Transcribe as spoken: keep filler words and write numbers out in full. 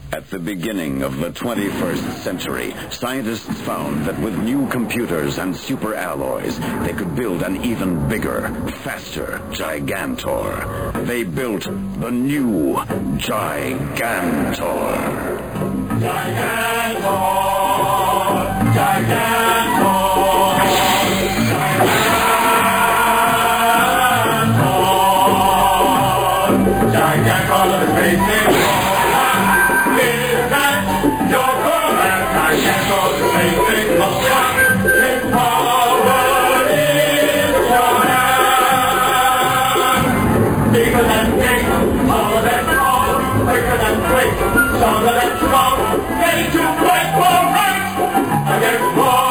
At the beginning of the twenty-first century, scientists found that with new computers and super alloys, they could build an even bigger, faster Gigantor. They built the new Gigantor. Gigantor! Gigantor! Gigantor! Gigantor is racing. Bigger than big, taller than tall, quicker than quick, stronger than strong, ready to fight for right against war.